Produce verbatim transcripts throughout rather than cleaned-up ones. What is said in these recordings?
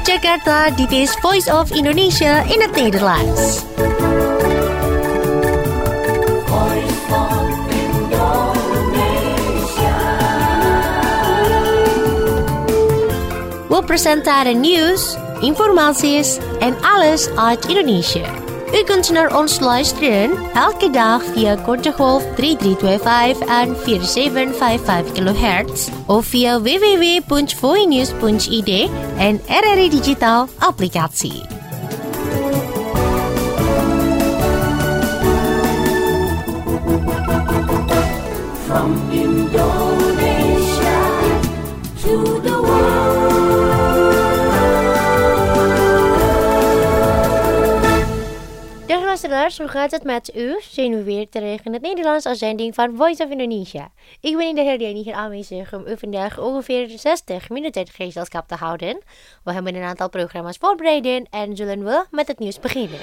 Vanuit Jakarta, dit is Voice of Indonesia in het Nederlands. Voice of Indonesia. We presenteren nieuws, informaties en alles uit Indonesië. U kunt naar ons luisteren elke dag via korte golf drie drie twee vijf en vier zeven vijf vijf kilohertz of via w w w punt voinews punt i d en R R I Digital applicatie. From Indonesia to the world. Luisteraars, hoe gaat het met u? Zijn we weer terug in het Nederlands als zending van Voice of Indonesia. Ik ben in de herdenking hier aanwezig om u vandaag ongeveer zestig minuten gezelschap te houden. We hebben een aantal programma's voorbereid en zullen we met het nieuws beginnen.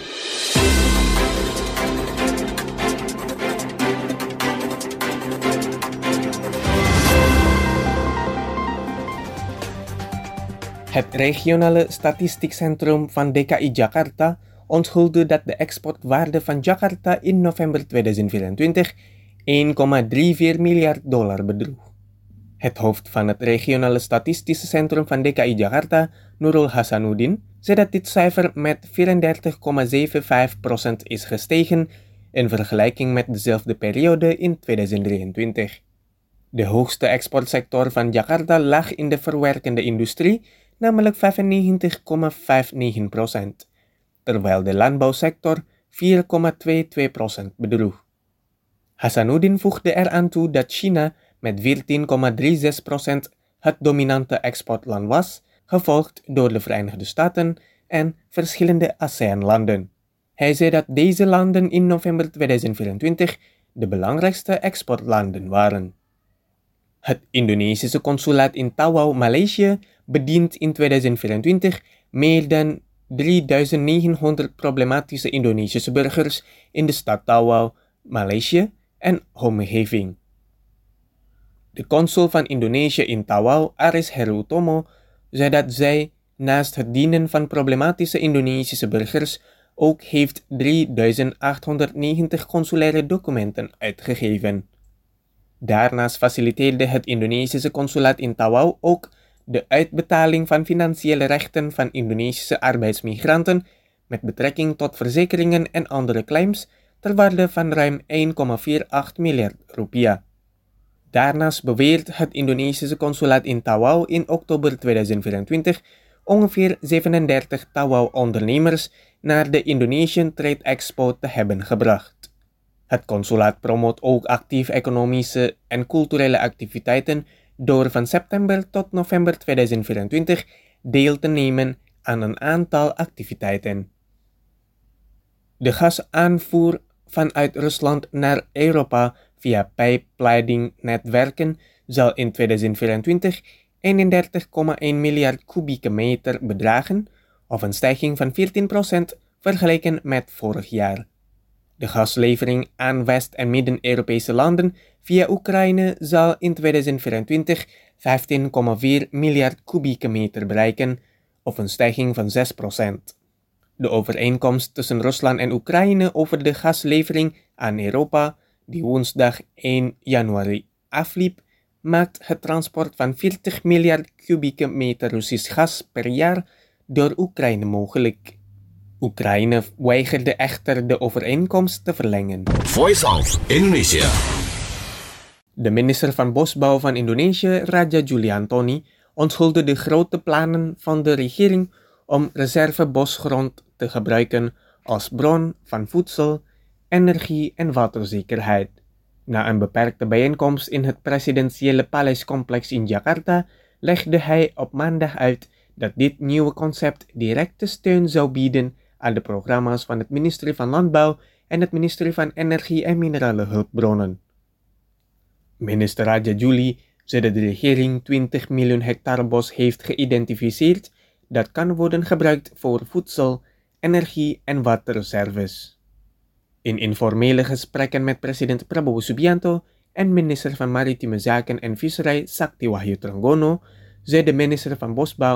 Het regionale statistiekcentrum van D K I Jakarta onthulde dat de exportwaarde van Jakarta in november tweeduizend vierentwintig één komma vierentachtig miljard dollar bedroeg. Het hoofd van het regionale statistische centrum van D K I Jakarta, Nurul Hasanuddin, zei dat dit cijfer met vierendertig komma vijfenzeventig procent is gestegen in vergelijking met dezelfde periode in tweeduizend drieëntwintig. De hoogste exportsector van Jakarta lag in de verwerkende industrie, namelijk vijfennegentig komma vijfennegentig procent. Terwijl de landbouwsector vier komma tweeëntwintig procent bedroeg. Hasanuddin voegde eraan toe dat China met veertien komma zesentachtig procent het dominante exportland was, gevolgd door de Verenigde Staten en verschillende ASEAN-landen. Hij zei dat deze landen in november tweeduizend vierentwintig de belangrijkste exportlanden waren. Het Indonesische consulaat in Tawau, Maleisië, bedient in tweeduizend vierentwintig meer dan drieduizend negenhonderd problematische Indonesische burgers in de stad Tawau, Maleisië en omgeving. De consul van Indonesië in Tawau, Aris Herutomo, zei dat zij naast het dienen van problematische Indonesische burgers ook heeft drieduizend achthonderdnegentig consulaire documenten uitgegeven. Daarnaast faciliteerde het Indonesische consulaat in Tawau ook de uitbetaling van financiële rechten van Indonesische arbeidsmigranten met betrekking tot verzekeringen en andere claims ter waarde van ruim één komma achtenzestig miljard rupiah. Daarnaast beweert het Indonesische consulaat in Tawau in oktober tweeduizend vierentwintig ongeveer zevenendertig Tawau-ondernemers naar de Indonesian Trade Expo te hebben gebracht. Het consulaat promoot ook actief economische en culturele activiteiten door van september tot november tweeduizend vierentwintig deel te nemen aan een aantal activiteiten. De gasaanvoer vanuit Rusland naar Europa via pijpleidingnetwerken zal in tweeduizend vierentwintig eenendertig komma één miljard kubieke meter bedragen, of een stijging van veertien procent vergeleken met vorig jaar. De gaslevering aan West- en Midden-Europese landen via Oekraïne zal in tweeduizend vierentwintig vijftien komma vier miljard kubieke meter bereiken, of een stijging van zes procent. De overeenkomst tussen Rusland en Oekraïne over de gaslevering aan Europa, die woensdag één januari afliep, maakt het transport van veertig miljard kubieke meter Russisch gas per jaar door Oekraïne mogelijk. Oekraïne weigerde echter de overeenkomst te verlengen. Voice of Indonesia. De minister van Bosbouw van Indonesië, Raja Juli Antoni, onthulde de grote plannen van de regering om reservebosgrond te gebruiken als bron van voedsel, energie en waterzekerheid. Na een beperkte bijeenkomst in het presidentiële paleiscomplex in Jakarta legde hij op maandag uit dat dit nieuwe concept directe steun zou bieden aan de programma's van het ministerie van Landbouw en het ministerie van Energie en Minerale Hulpbronnen. Minister Raja Juli zei dat de regering twintig miljoen hectare bos heeft geïdentificeerd dat kan worden gebruikt voor voedsel, energie en waterreserves. In informele gesprekken met president Prabowo Subianto en minister van Maritieme Zaken en Visserij Sakti Wahyu Trenggono zei de minister van Bosbouw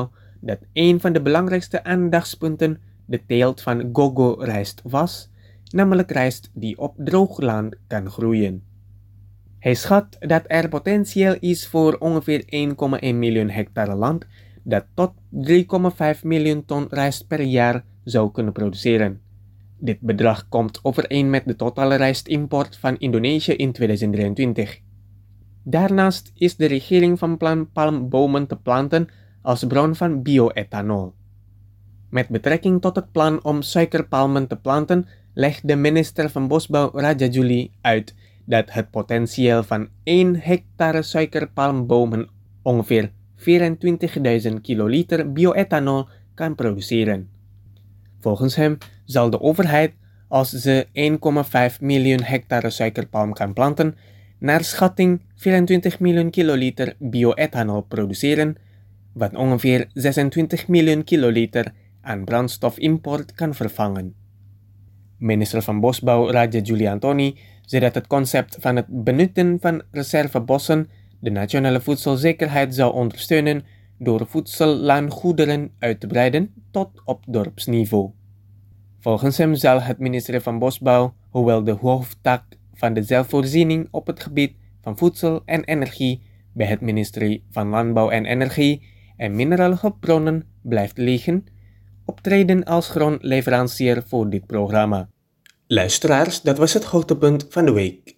dat een van de belangrijkste aandachtspunten de teelt van gogo-rijst was, namelijk rijst die op droog land kan groeien. Hij schat dat er potentieel is voor ongeveer één komma één miljoen hectare land dat tot drie komma vijf miljoen ton rijst per jaar zou kunnen produceren. Dit bedrag komt overeen met de totale rijstimport van Indonesië in tweeduizend drieëntwintig. Daarnaast is de regering van plan palmbomen te planten als bron van bioethanol. Met betrekking tot het plan om suikerpalmen te planten, legt de minister van Bosbouw Rajajuli uit dat het potentieel van één hectare suikerpalmbomen ongeveer vierentwintigduizend kiloliter bioethanol kan produceren. Volgens hem zal de overheid, als ze één komma vijf miljoen hectare suikerpalm kan planten, naar schatting vierentwintig miljoen kiloliter bioethanol produceren, wat ongeveer zesentwintig miljoen kiloliter aan brandstofimport kan vervangen. Minister van Bosbouw Rajajuli Antoni zei dat het concept van het benutten van reservebossen de nationale voedselzekerheid zou ondersteunen door voedsellandgoederen uit te breiden tot op dorpsniveau. Volgens hem zal het ministerie van Bosbouw, hoewel de hoofdtak van de zelfvoorziening op het gebied van voedsel en energie bij het ministerie van Landbouw en Energie en Minerale Hulpbronnen blijft liggen, optreden als grondleverancier voor dit programma. Luisteraars, dat was het hoogtepunt van de week.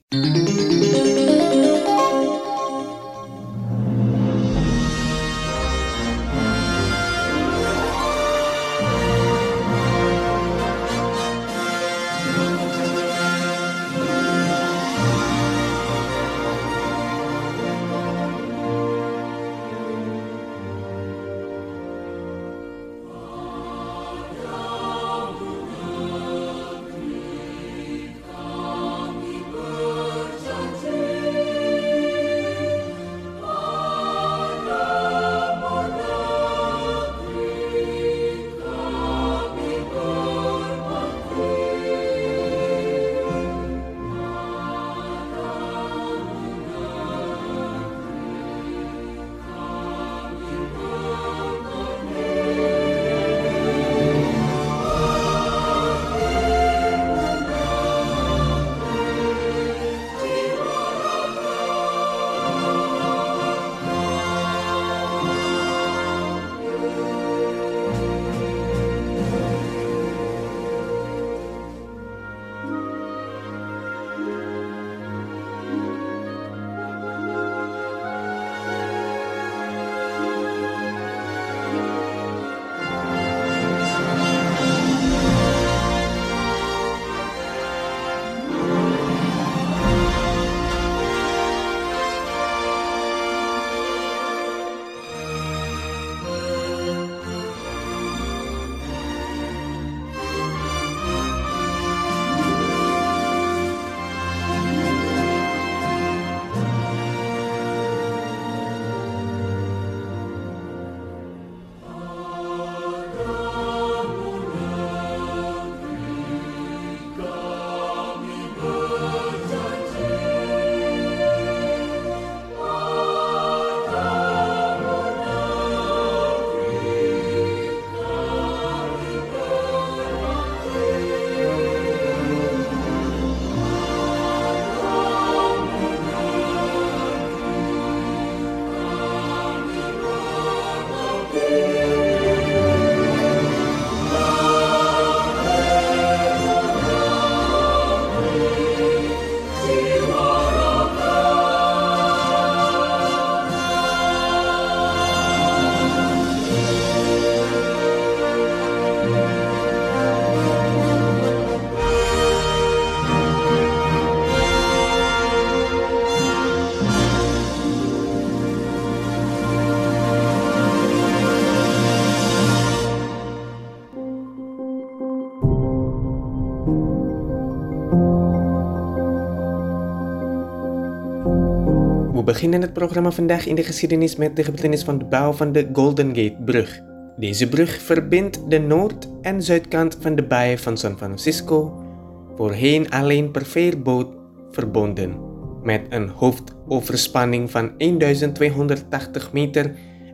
We beginnen het programma vandaag in de geschiedenis met de gebeurtenis van de bouw van de Golden Gate Brug. Deze brug verbindt de noord- en zuidkant van de baai van San Francisco, voorheen alleen per veerboot verbonden, met een hoofdoverspanning van tweeduizend tweehonderdtachtig meter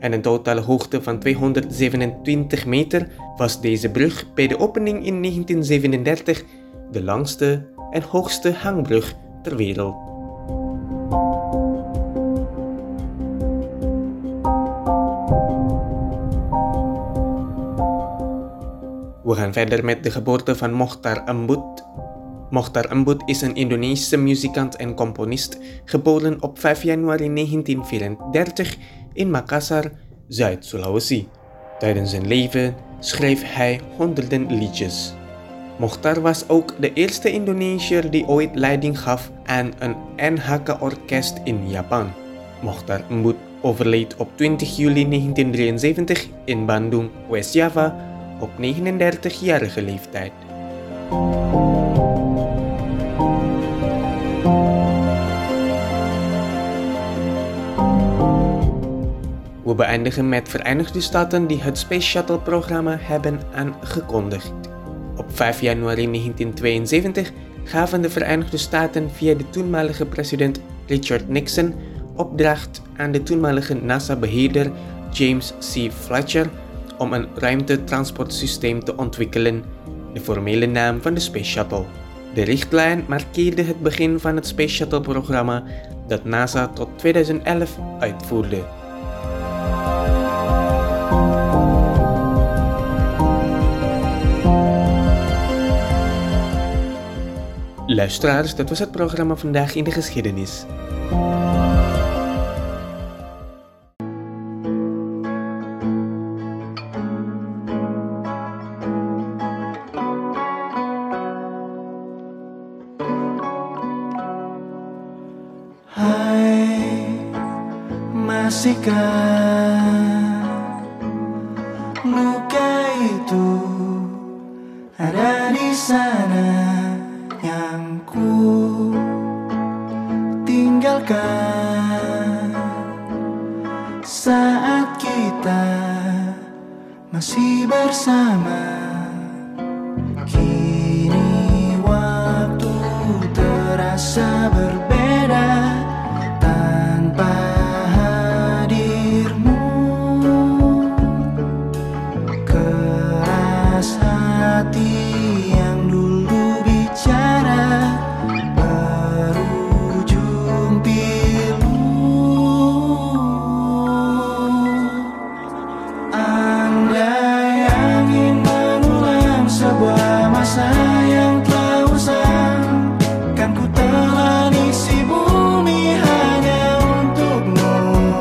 en een totale hoogte van tweehonderdzevenentwintig meter was deze brug bij de opening in negentien zevenendertig de langste en hoogste hangbrug ter wereld. We gaan verder met de geboorte van Mochtar Embut. Mochtar Embut is een Indonesische muzikant en componist, geboren op vijf januari negentien vierendertig in Makassar, Zuid-Sulawesi. Tijdens zijn leven schreef hij honderden liedjes. Mochtar was ook de eerste Indonesiër die ooit leiding gaf aan een N H K-orkest in Japan. Mochtar Embut overleed op twintig juli negentien drieënzeventig in Bandung, West-Java, op negenendertigjarige leeftijd. We beëindigen met Verenigde Staten die het Space Shuttle-programma hebben aangekondigd. Op vijf januari negentien tweeënzeventig gaven de Verenigde Staten via de toenmalige president Richard Nixon opdracht aan de toenmalige NASA-beheerder James C. Fletcher om een ruimtetransportsysteem te ontwikkelen, de formele naam van de Space Shuttle. De richtlijn markeerde het begin van het Space Shuttle-programma dat NASA tot tweeduizend elf uitvoerde. Luisteraars, dat was het programma Vandaag in de Geschiedenis. Hai, masihkah luka itu ada di sana yang ku tinggalkan saat kita masih bersama. Kini waktu terasa berbeda tanpa hadirmu. Keras hati yang dulu bicara berujung pilu. Andai angin mengulang sebuah masa yang telah usang, kan ku telan isi bumi hanya untukmu.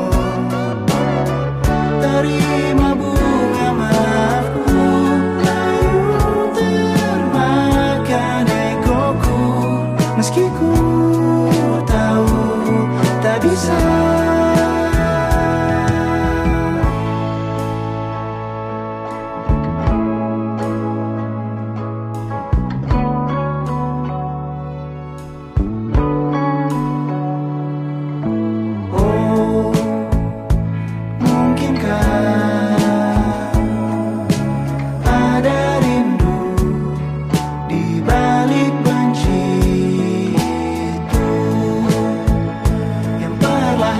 Terima bunga maafku, layu termakan egoku, meski ku tahu tak bisa. Oh, mungkinkah ada rindu di balik benci itu yang perlahan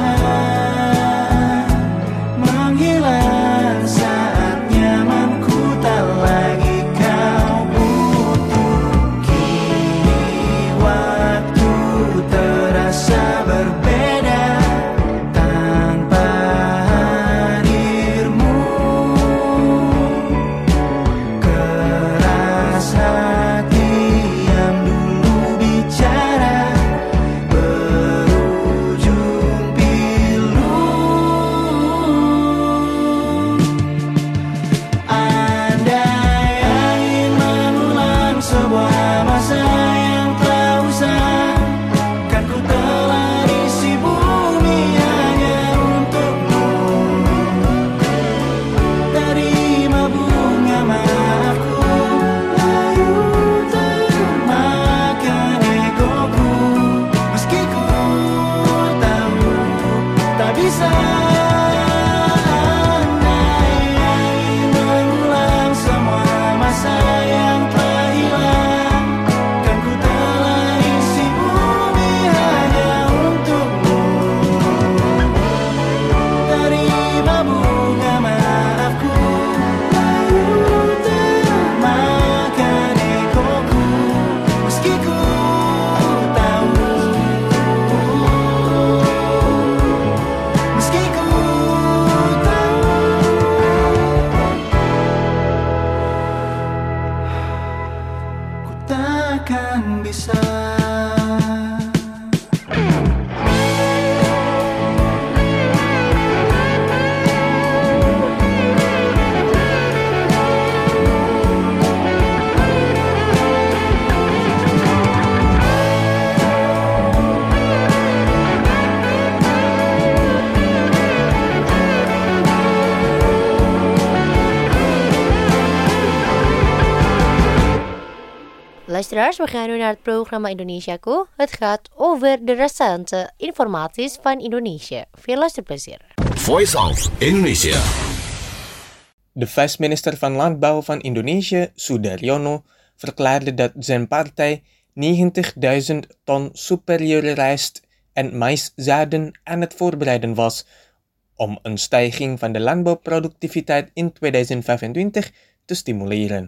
Luisteraars, we gaan nu naar het programma Indonesiaku. Het gaat over de recente informaties van Indonesië. Veel luisterplezier. Voice of Indonesia. De vice-minister van Landbouw van Indonesië, Sudaryono, verklaarde dat zijn partij negentigduizend ton superieure rijst en maïszaden aan het voorbereiden was om een stijging van de landbouwproductiviteit in tweeduizend vijfentwintig te stimuleren.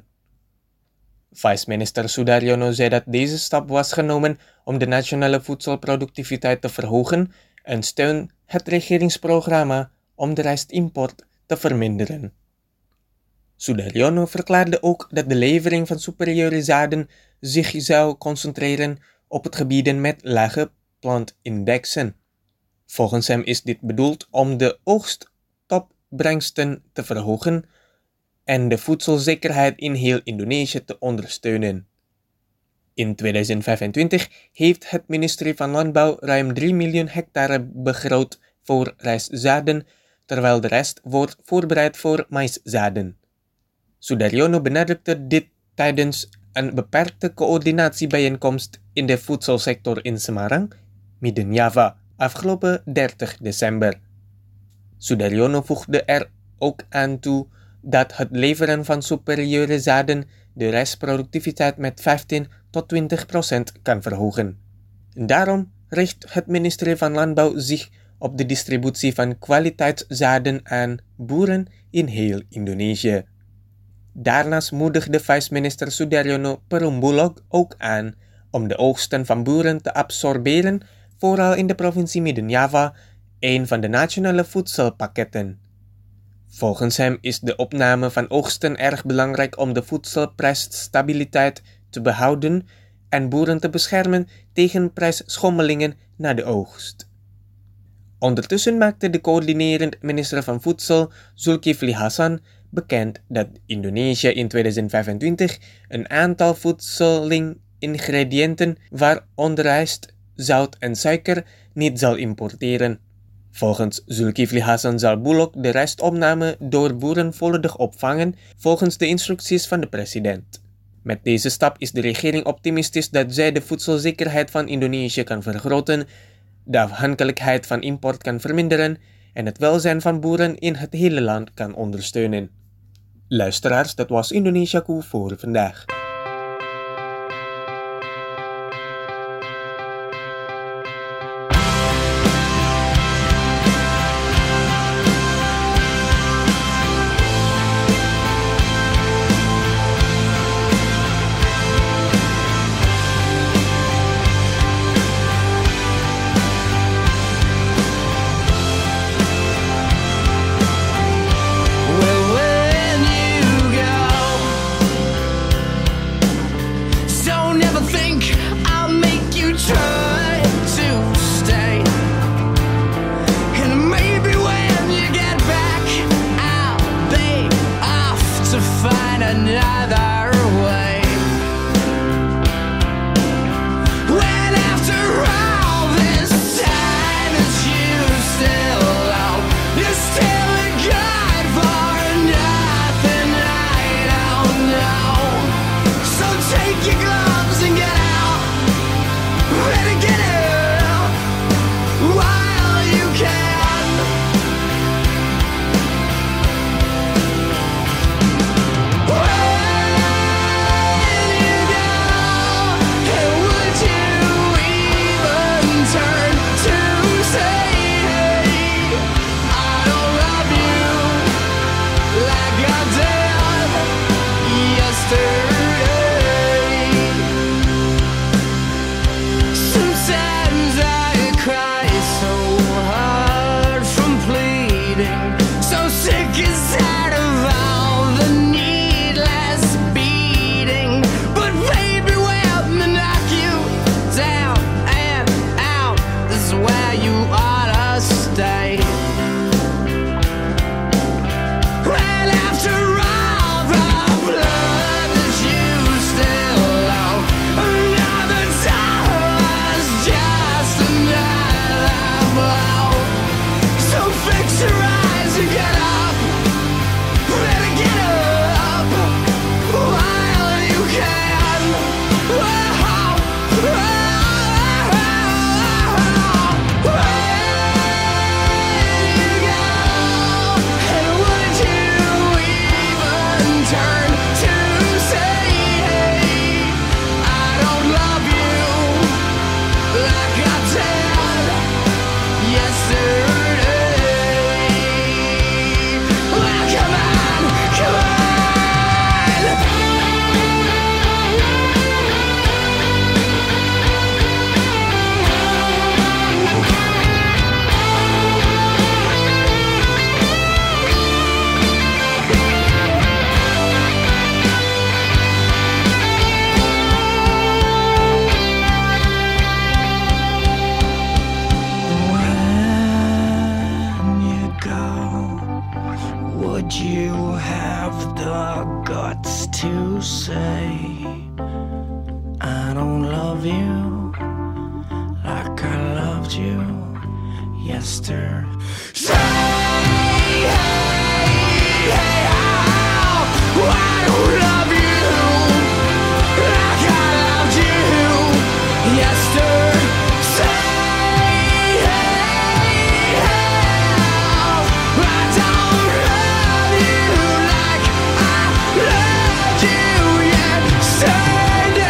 Vice-minister Sudaryono zei dat deze stap was genomen om de nationale voedselproductiviteit te verhogen en steun het regeringsprogramma om de rijstimport te verminderen. Sudaryono verklaarde ook dat de levering van superieure zaden zich zou concentreren op het gebieden met lage plantindexen. Volgens hem is dit bedoeld om de oogstopbrengsten te verhogen en de voedselzekerheid in heel Indonesië te ondersteunen. In tweeduizend vijfentwintig heeft het ministerie van Landbouw ruim drie miljoen hectare begroot voor rijstzaden, terwijl de rest wordt voorbereid voor maïszaden. Sudaryono benadrukte dit tijdens een beperkte coördinatiebijeenkomst in de voedselsector in Semarang, Midden-Java, afgelopen dertig december. Sudaryono voegde er ook aan toe dat het leveren van superieure zaden de rijstproductiviteit met vijftien tot twintig procent kan verhogen. Daarom richt het ministerie van Landbouw zich op de distributie van kwaliteitszaden aan boeren in heel Indonesië. Daarnaast moedigde vice-minister Sudaryono Perum Bulog ook aan om de oogsten van boeren te absorberen, vooral in de provincie Midden-Java, een van de nationale voedselpakketten. Volgens hem is de opname van oogsten erg belangrijk om de voedselprijsstabiliteit te behouden en boeren te beschermen tegen prijsschommelingen na de oogst. Ondertussen maakte de coördinerend minister van Voedsel, Zulkifli Hasan, bekend dat Indonesië in tweeduizend vijfentwintig een aantal voedselingrediënten, waaronder rijst, zout en suiker, niet zal importeren. Volgens Zulkifli Hasan zal Bulog de rijstopname door boeren volledig opvangen volgens de instructies van de president. Met deze stap is de regering optimistisch dat zij de voedselzekerheid van Indonesië kan vergroten, de afhankelijkheid van import kan verminderen en het welzijn van boeren in het hele land kan ondersteunen. Luisteraars, dat was Indonesiaku voor vandaag. master. Say, hey, hey, how I don't love you like I loved you yesterday. Say, hey, how I don't love you like I loved you yesterday.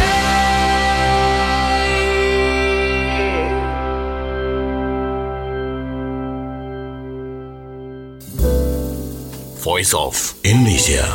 Voice of Indonesia.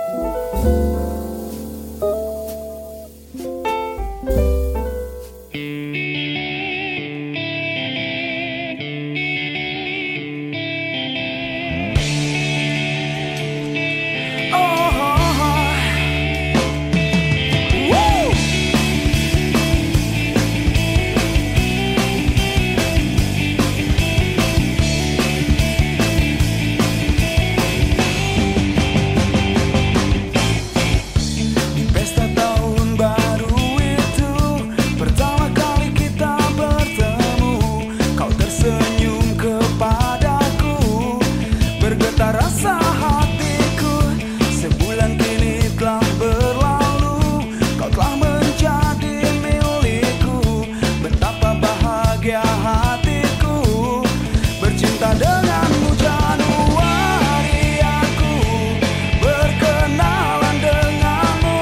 Pesta tahun baru itu pertama kali kita bertemu. Kau tersenyum kepadaku, bergetar rasa hatiku. Sebulan kini telah berlalu, kau telah menjadi milikku. Betapa bahagia hatiku bercinta denganmu Januari. Aku berkenalan denganmu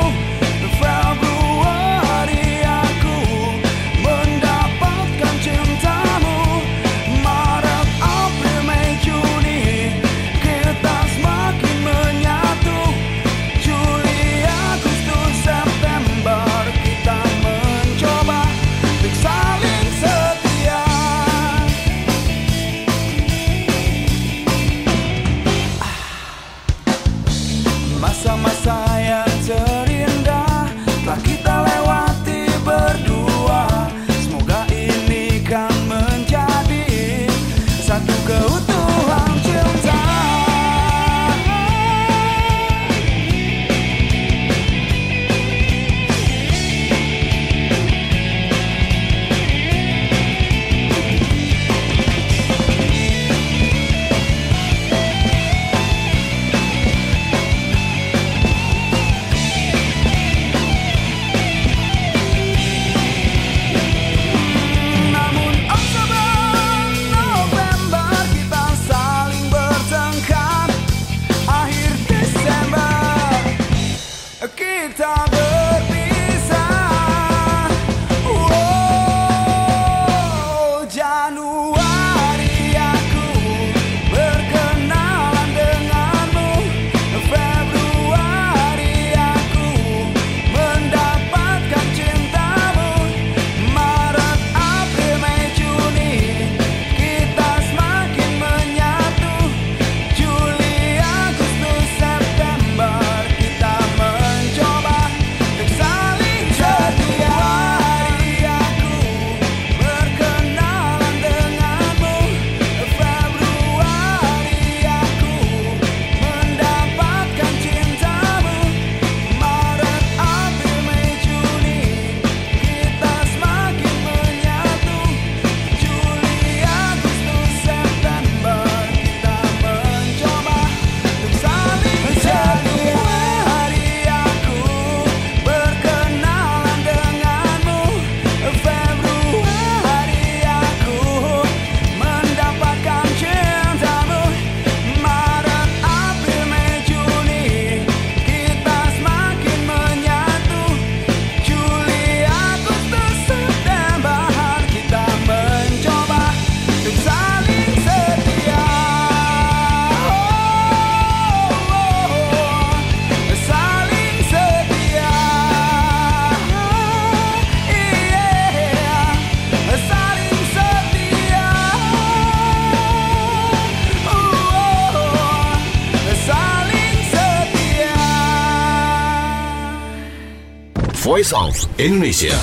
Februari. Aku mendapatkan cintamu Maret, April, Mei, Juni. Kita semakin menyatu Juli, Agustus, September. Kita mencoba untuk saling setia. Masa-masa yang terindah telah kita lewati berdua. Semoga ini kan menjadi satu keutuhan cinta. Namun Oktober, November kita saling bertengkar. Akhir Desember kita berpisah. Oh, Januari aku berkenalan denganmu. Februari aku mendapatkan cintamu. Maret, April, Mei, Juni. Kita semakin menyatu Juli, Agustus, September. Kita mencoba untuk saling setia. Aku berkenalan denganmu. Februari aku mendapatkan cintamu. Maret, April, Mei, Juni. Kita semakin menyatu Juli, Agustus, September. Kita mencoba untuk saling setia. Aku berkenalan denganmu. Februari aku mendapatkan cintamu. Maret, April, Mei, Juni. Kita semakin menyatu Juli, Agustus, September. Kita mencoba untuk saling setia. Saling setia. Iya, saling setia. Saling setia. Voice of Indonesia.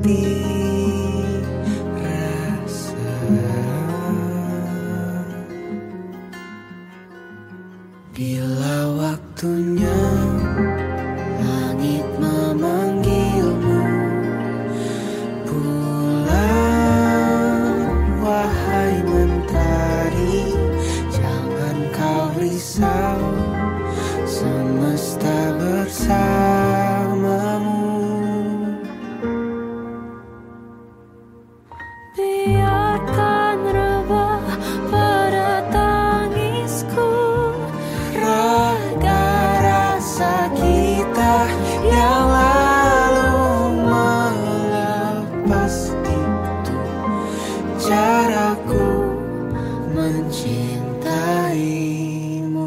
mati rasa. Bila waktunya langit memanggilmu pulang, wahai mentari, jangan kau risau, semesta bersamamu. Biarkan rebah pada tangisku raga rasa kita yang lalu melepas itu caraku mencintaimu.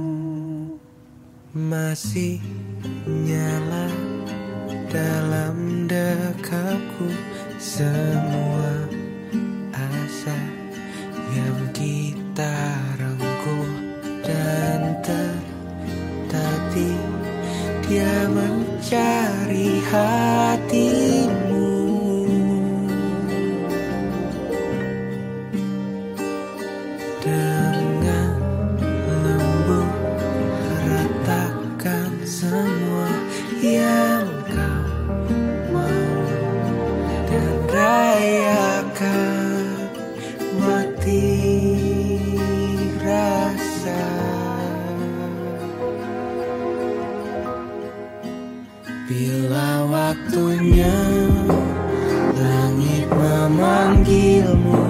Masih nyala dalam dekapku semua asa yang kita rengkuh, dan tertati dia mencari hatimu. Dengan lembut ratakan semua yang kau mau, dan rayakan mati rasa. Bila waktunya langit memanggilmu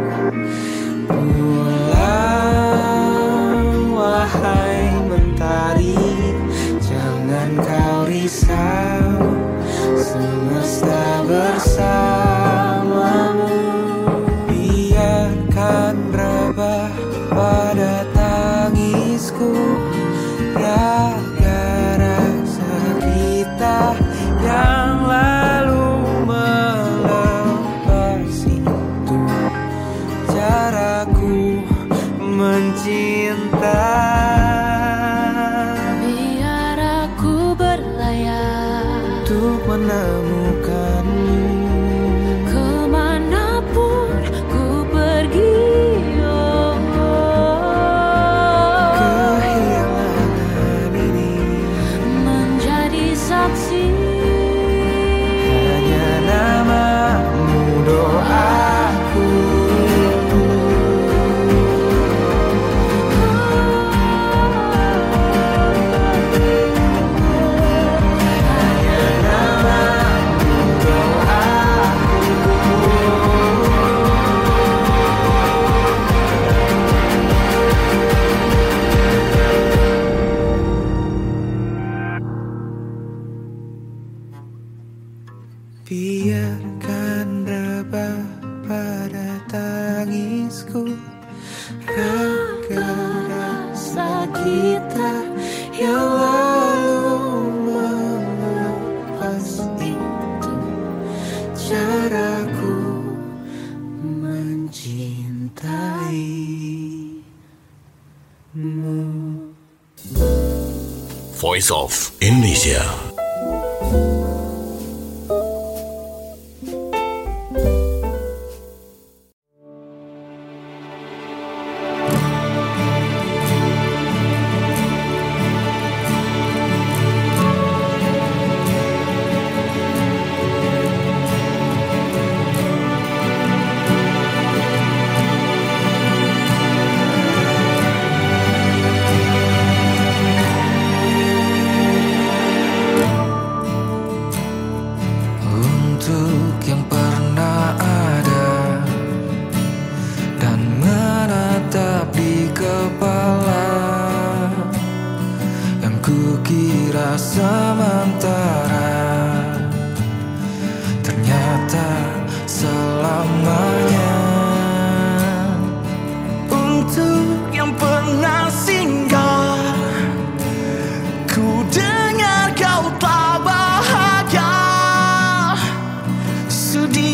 pulang, wahai mentari, jangan kau risau, semesta bersamamu. Biarkan rebah pada tangisku raga rasa kita yang lalu melepas itu caraku mencinta. Biar aku berlayar Untuk menemukanmu kemanapun ku pergi, oh, kehilangan ini menjadi saksi. hanya namamu doaku. Hanya namamu doaku. Biarkan rebah pada tangisku raga rasa kita yang lalu melepas itu caraku mencintaimu. Voice of Indonesia. Untuk yang pernah ada dan menatap di kepala, yang kukira sementara, ternyata selamanya. Untuk yang pernah singgah, ku dengar kau tak bahagia, sedih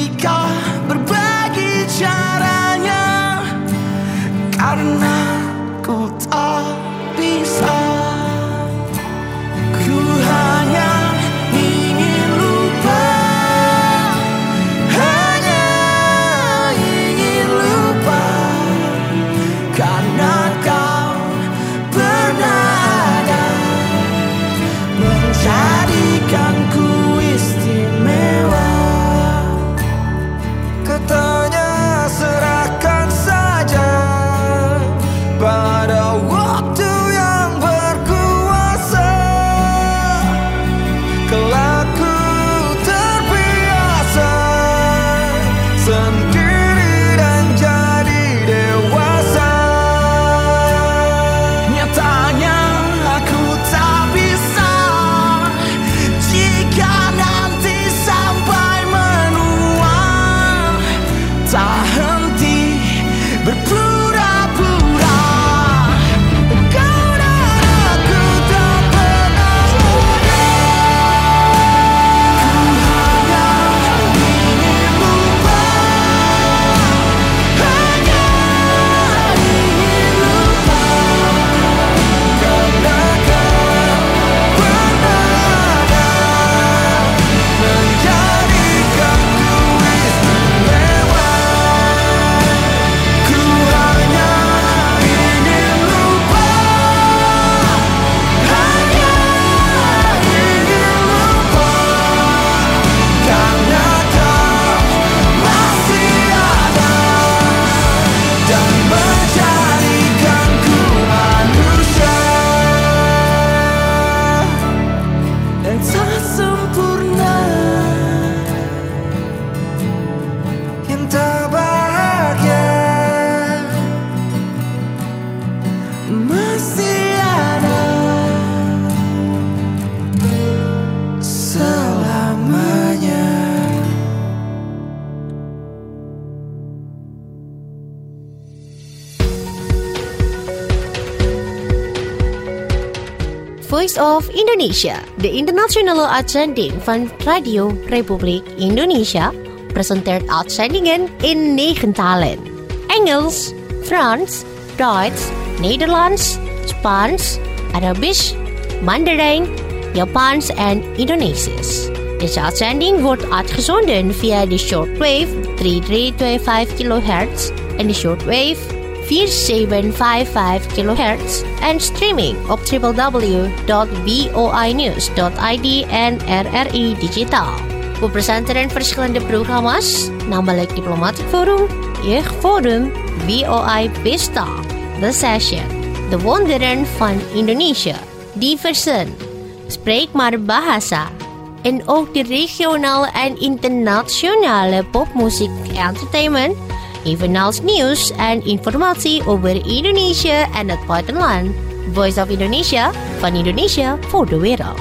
Voice of Indonesia, de internationale uitzending van Radio Republiek Indonesia, presenteert uitzendingen in negen talen. Engels, Frans, Duits, Nederlands, Spaans, Arabisch, Mandarijn, Japans en Indonesisch. Deze uitzending wordt uitgezonden via de shortwave drie drie twee vijf kilohertz en de shortwave vier zeven vijf vijf kilohertz en streaming op w w w dot v o i news dot i d en R R I Digitaal. We presenteren verschillende programma's, namelijk Diplomatic Forum, Jeugdforum, V O I Pesta, The Session, De Wonderen van Indonesië, Diversen, Spreek maar Bahasa, en ook de regionale en internationale popmuziek entertainment, evenals nieuws en informatie over Indonesië en het buitenland. Voice of Indonesia, van Indonesië voor de wereld.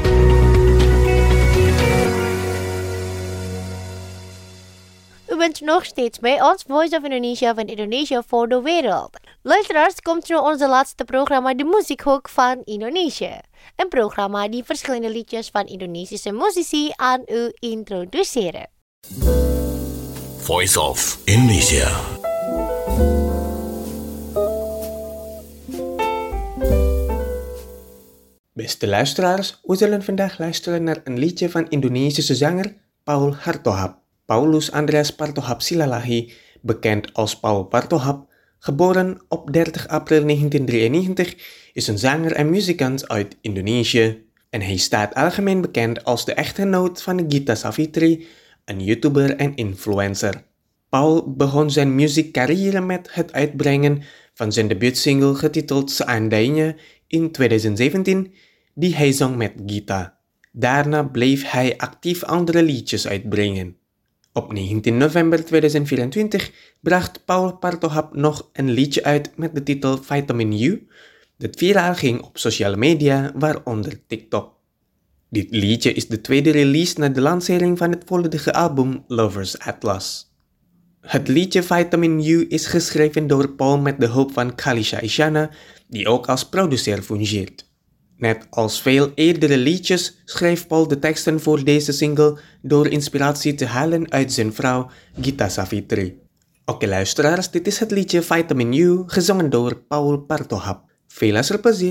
U bent nog steeds bij ons, Voice of Indonesia van Indonesië voor de wereld. Luisteraars, komt nu onze laatste programma, de Muziekhoek van Indonesië. Een programma die verschillende liedjes van Indonesische muzici aan u introduceren. Voice of Indonesia. Beste luisteraars, we zullen vandaag luisteren naar een liedje van Indonesische zanger Paul Hartohap. Paulus Andreas Partohap Silalahi, bekend als Paul Partohap, geboren op dertig april negentien drieënnegentig, is een zanger en muzikant uit Indonesië. En hij staat algemeen bekend als de echtgenoot van Gita Savitri, een YouTuber en influencer. Paul begon zijn muziekcarrière met het uitbrengen van zijn debuutsingle getiteld Seandainya in tweeduizend zeventien, die hij zong met Gita. Daarna bleef hij actief andere liedjes uitbrengen. Op negentien november tweeduizend vierentwintig bracht Paul Partohap nog een liedje uit met de titel Vitamin U, dat viraal ging op sociale media, waaronder TikTok. Dit liedje is de tweede release na de lancering van het volledige album Lovers Atlas. Het liedje Vitamin U is geschreven door Paul met de hulp van Khalisha Isyana, die ook als producer fungeert. Net als veel eerdere liedjes schreef Paul de teksten voor deze single door inspiratie te halen uit zijn vrouw Gita Savitri. Oké luisteraars, dit is het liedje Vitamin U, gezongen door Paul Partohap. Veel luisterplezier!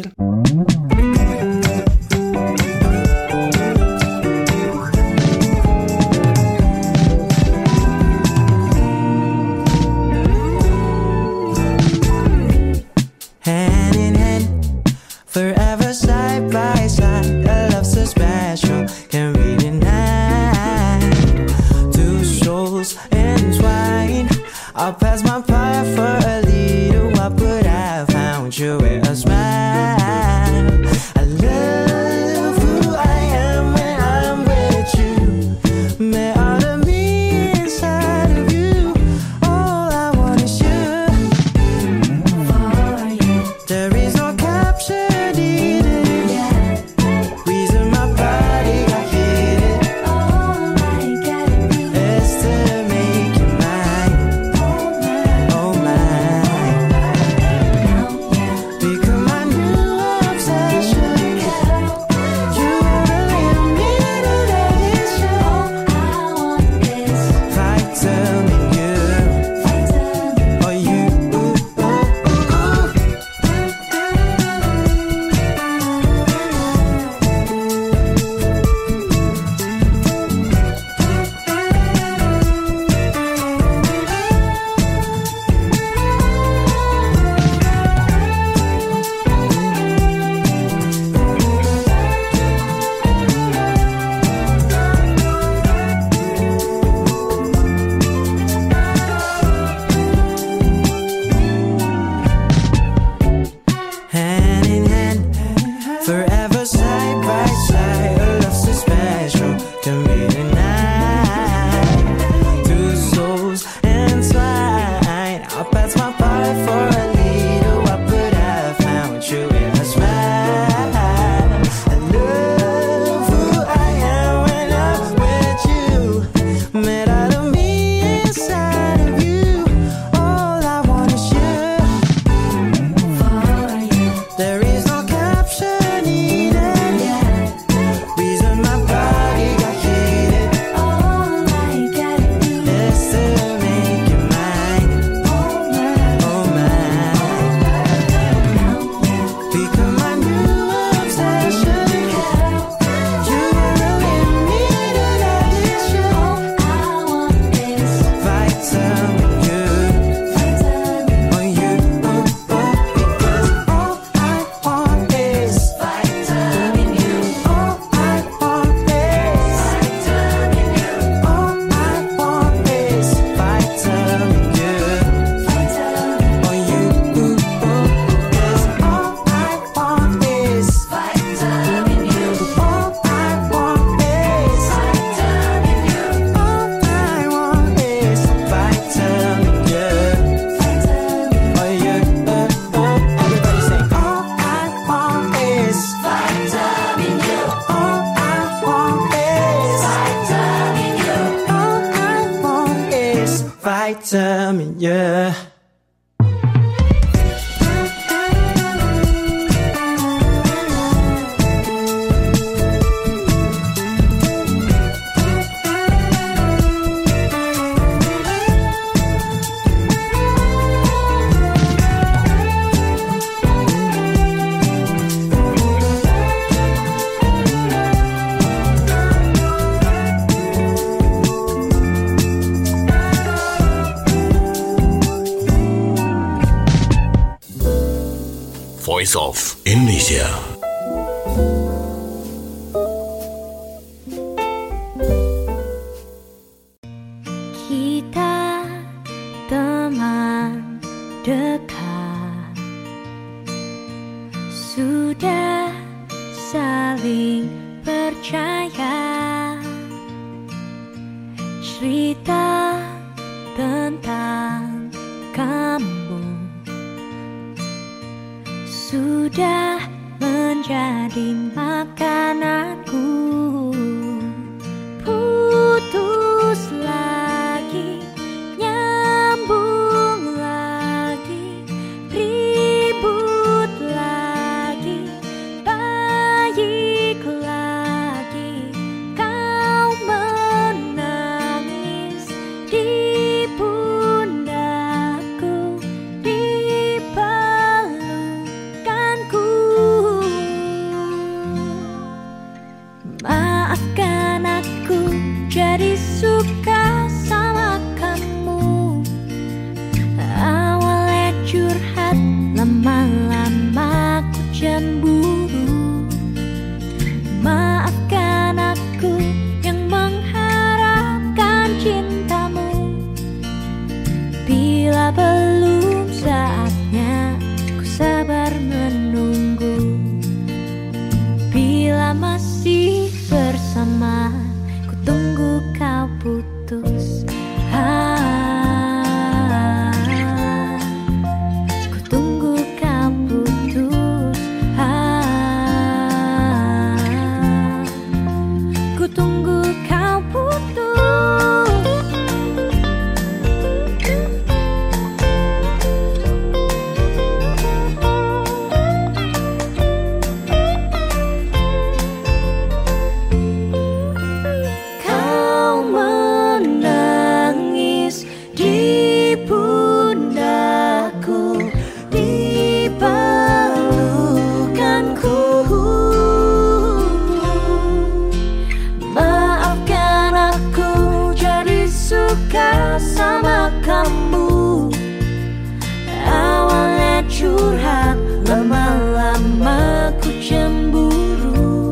I'll pass my pie for a little while, but I found you with a smile. I love who I am when I'm with you. Met all of me inside of you. All I want is you. For you. There is no capture needed. Reason my body got hit. All I gotta do is to make you mine. right timing, yeah. Voice of Indonesia. Kita teman dekat, sudah saling percaya. Cerita tentang kamu sudah menjadi makananku. Putus lagi, nyambung lagi, ribut lagi, baik lagi. Kau menangis di pundakku, di pelukanku. Maafkan aku jadi suka sama kamu. Awalnya curhat, lama-lama ku cemburu. Maafkan aku yang mengharapkan cintamu. Bila belum saatnya, ku sabar menunggu. Bila masih bersama, ku tunggu kau putus. Ah, ku tunggu kau putus. Ah, ku tunggu kau putus. Kau menangis di pundakku, di pelukanku. Maafkan aku jadi suka sama kamu. Awalnya curhat, lama-lama ku cemburu.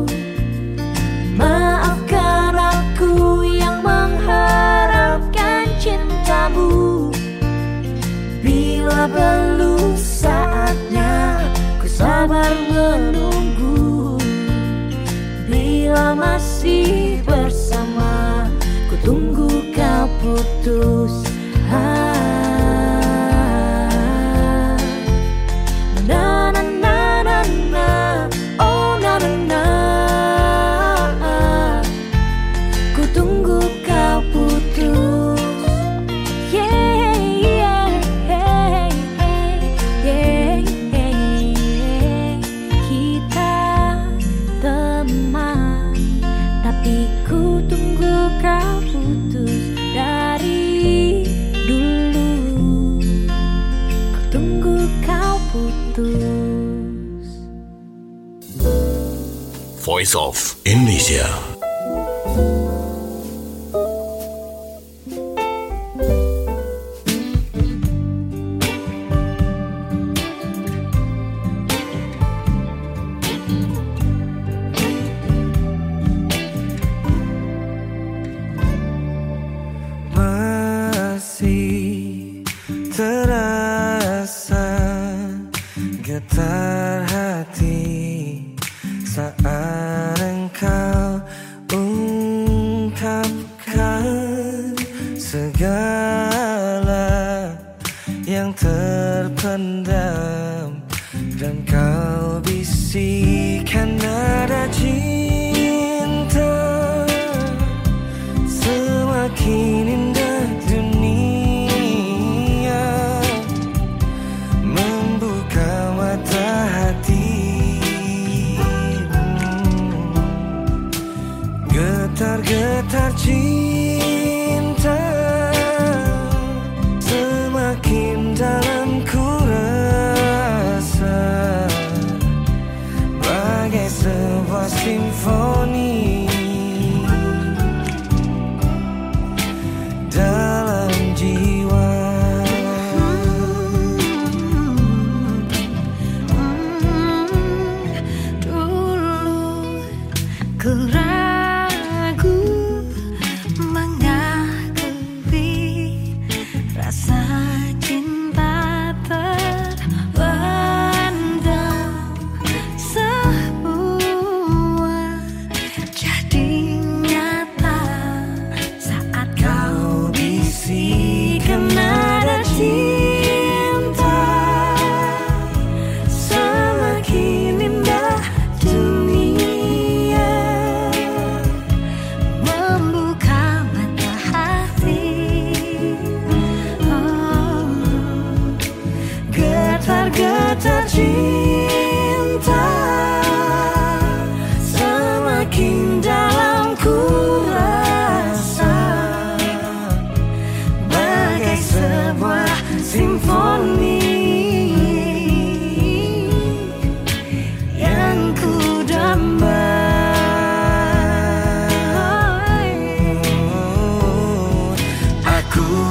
Maafkan aku yang mengharapkan cintamu. Bila belum saatnya, ku sabar menunggu. Bila masih bersama, ku tunggu kau putus. Ah, na na na na na, oh na na na. Ku tunggu kau putus. Yeah, yeah, yeah, yeah, yeah. Kita teman, tapi ku tunggu kau putus dari dulu. Ku tunggu kau putus. Voice of Indonesia. Masih terasa getar hati saat engkau ungkapkan segala yang terpendam, dan kau bisikan nada cinta. Semakin indah dunia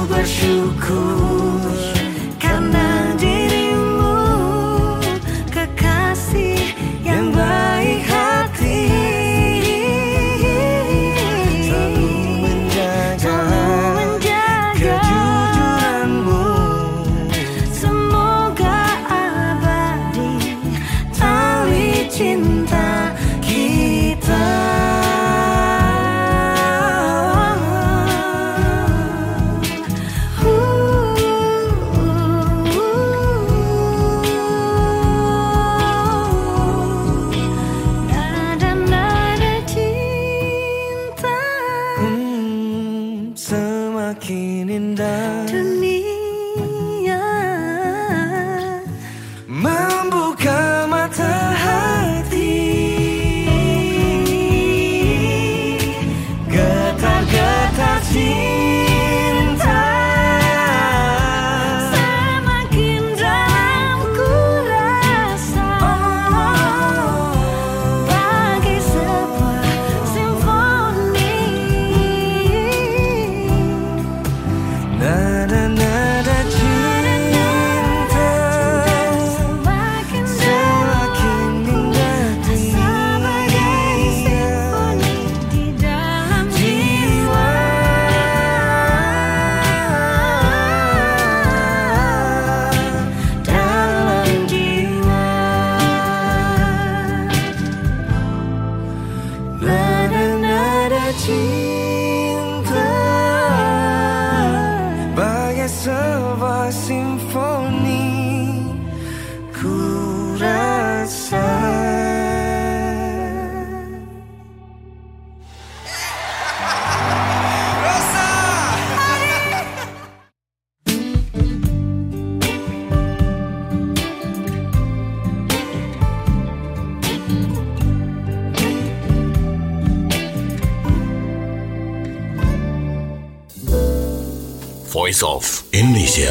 bersyukur karena dirimu, kekasih yang baik hati, selalu menjaga, kejujuranmu. Semoga abadi tali cinta kita. Nada-nada cinta, Hmm, semakin indah dunia membuka mata hati, getar-getar cinta. semakin dalam ku rasa, bagai sebuah simfoni. Nada-nada cinta Semakin semakin indah sebagai simfoni di dalam jiwa. Dalam jiwa. Nada-nada cinta bagai sebuah simfoni ku rasa. Voice of Indonesia.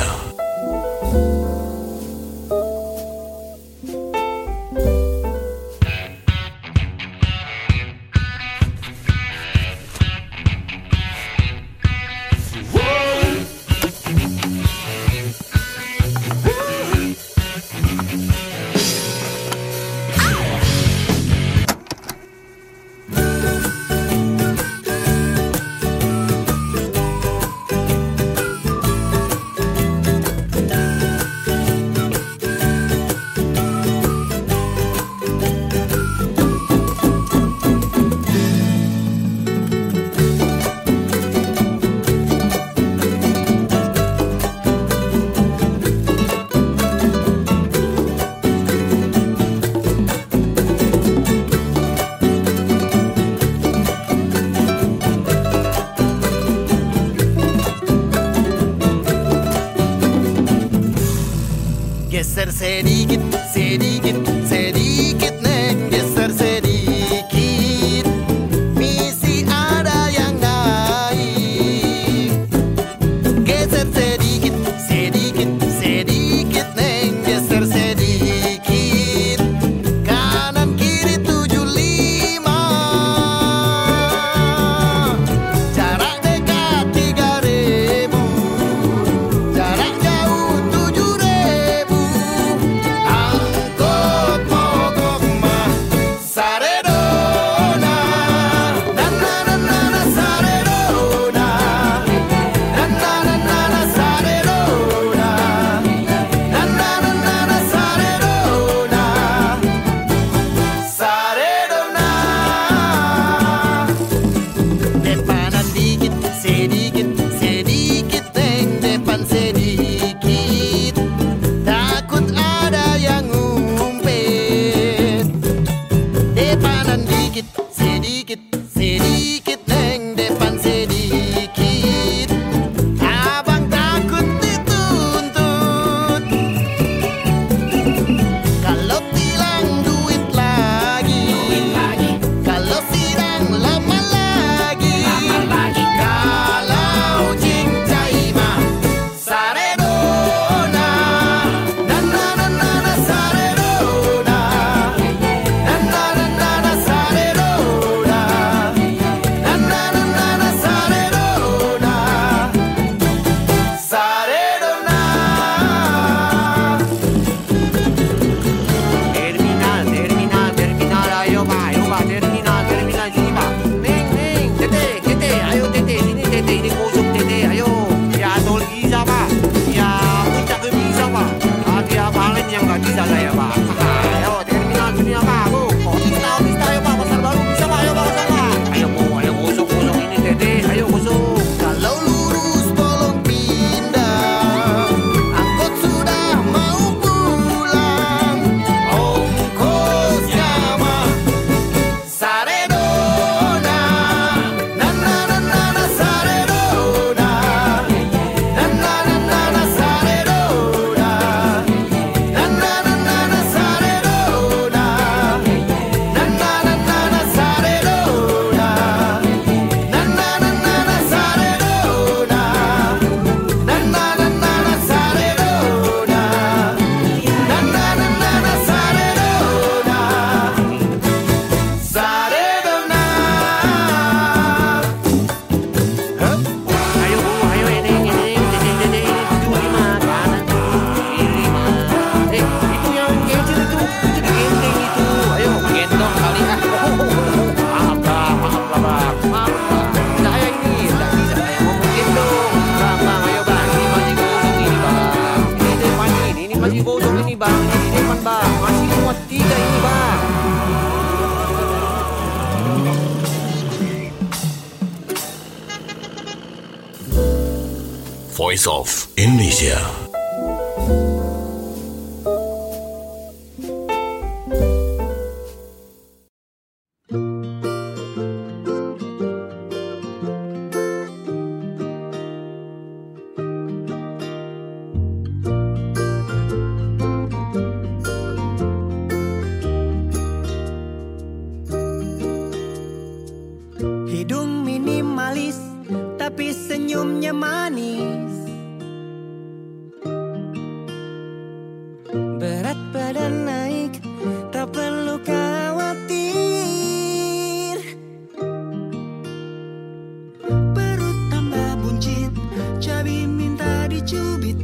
Geser sedikit, sedikit, sedikit neng, geser sedikit. Misi ada yang naik. Geser sedikit, sedikit, sedikit neng, geser sedikit. Kanan kiri tujuh lima. Jarak dekat tiga ribu. Jarak jauh tujuh ribu. Angkot Voice of Indonesia. Hidung minimalis, tapi senyumnya manis. Berat badan naik, tak perlu khawatir. Perut tambah buncit, cabai minta dicubit.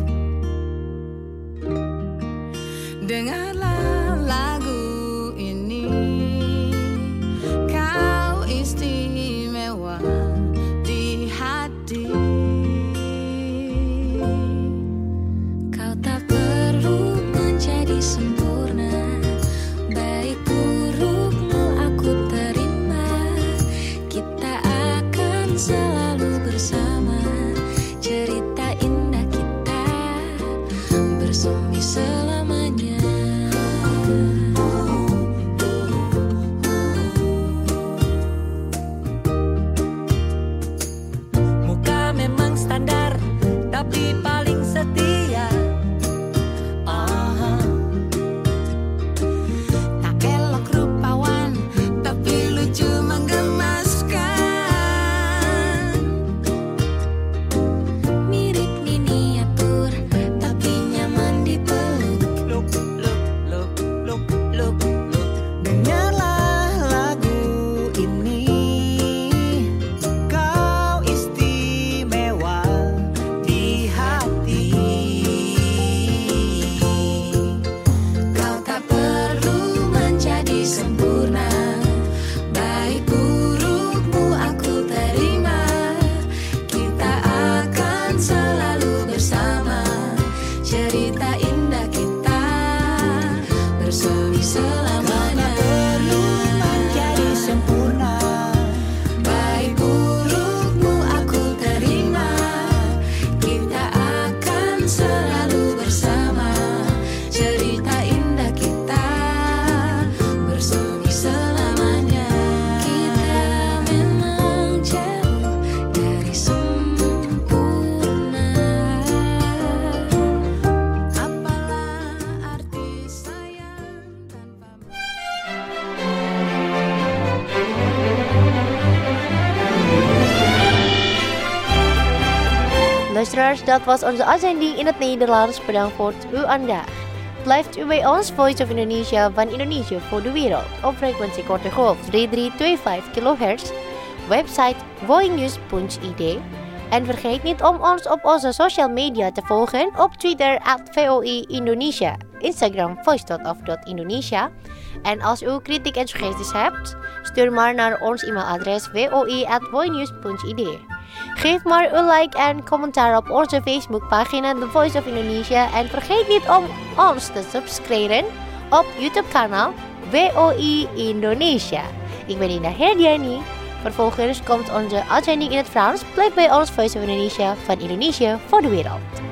Dengarlah lagu ini, kau istimewa di hati. Kau tak perlu menjadi sempurna, baik burukmu aku terima. Kita akan selalu bersama, cerita indah kita bersemi selamanya. Muka memang standar, tapi paling setia. Ah, tak elok rupawan, tapi lucu menggemaskan. Mirip miniatur, tapi nyaman dipeluk. Look, look, look, look, look, look. Dengarlah lagu ini, kau istimewa di hati. Kau tak perlu menjadi sempurna, baik burukmu aku terima. Kita akan selalu bersama, cerita indah kita bersemi selamanya. Perlu menjadi sempurna, Baik burukmu aku terima, kita akan selalu bersama, cerita indah kita bersemi selamanya. Kita memang jauh dari sempurna, apalah arti sayang tanpa Luisteraars, dat was onze uitzending in het Nederlands. Bedankt voor het uw aandacht. Blijft u bij ons, Voice of Indonesia van Indonesië voor de wereld. Op frequentie korte golf drie drie twee vijf kilohertz. Website voinews punt i d. En vergeet niet om ons op onze social media te volgen. Op Twitter at V O I Indonesia. Instagram voice dot of dot indonesia. En als u kritiek en suggesties hebt, stuur maar naar ons e-mailadres v o i at voinews punt i d. Geef maar een like en commentaar op onze Facebookpagina The Voice of Indonesia. En vergeet niet om ons te subscriben op YouTube-kanaal V O I Indonesia. Ik ben Ina Herdiani. Vervolgens komt onze uitzending in het Frans. Blijf bij ons Voice of Indonesia van Indonesië voor de wereld.